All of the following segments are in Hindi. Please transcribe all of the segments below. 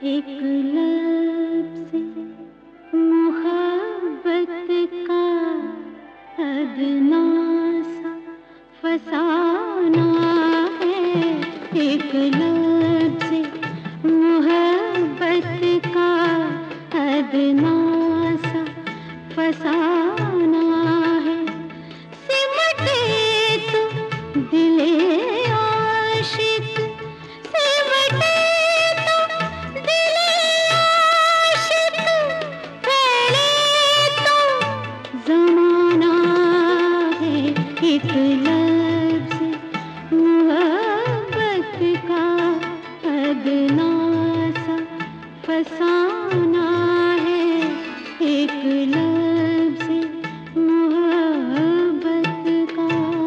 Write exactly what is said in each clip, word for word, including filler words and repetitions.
एक लब से मोहब्बत का अदना सा फसाना है। एक लब से मोहब्बत का अदना सा फसाना है। सिमटे तो दिले आशिक, सिमटे तो दिले आशिक, फैले तो ज़माना है। एक लब से मोहब्बत का अदना सा फसाना है। एक लब से मोहब्बत का।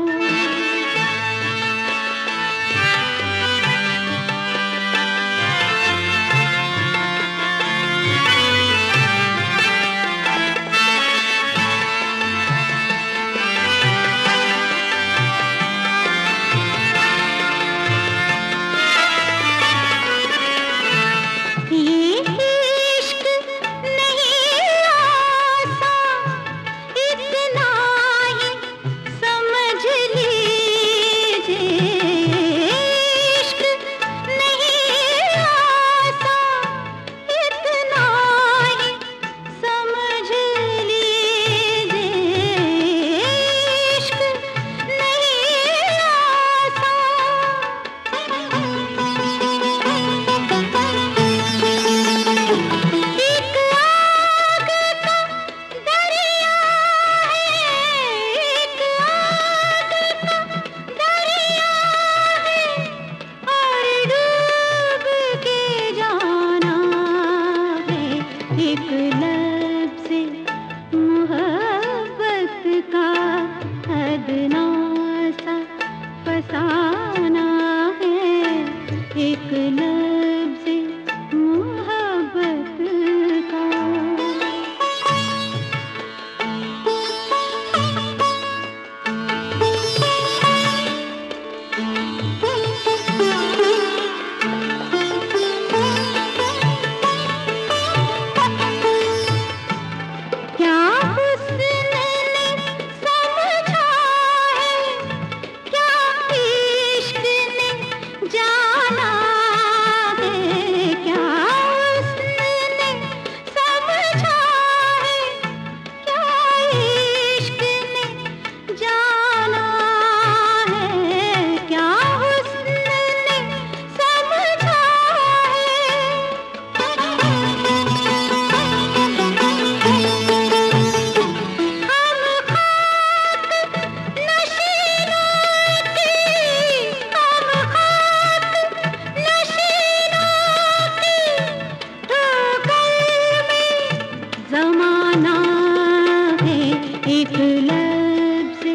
एक लब से मोहब्बत का अदना सा फसाना है। एक लब से मोहब्बत का। एक लब से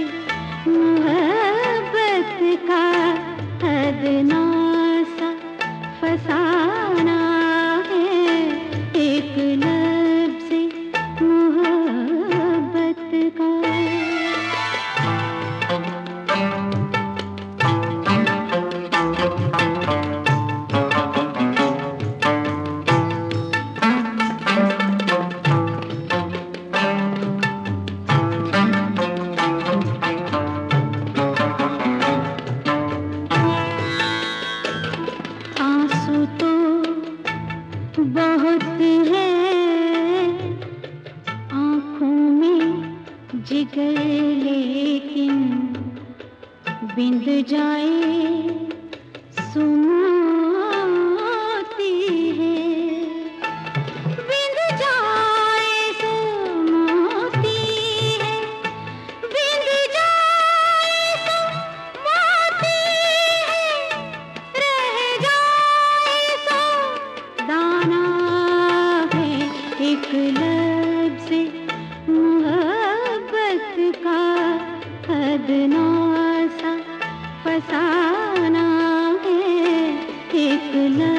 मोहब्बत का अदना सा फसाना है। एक लब से मोहब्बत का। बहुत है आँखों में जिगर, लेकिन बिंद जाए सुनाती है। बिंद जाए सुनाती है, बिंद जाए सुनाती है, रह जाए सो दाना है। एक लब से मोहब्बत का अदना सा फसाना है। एक लब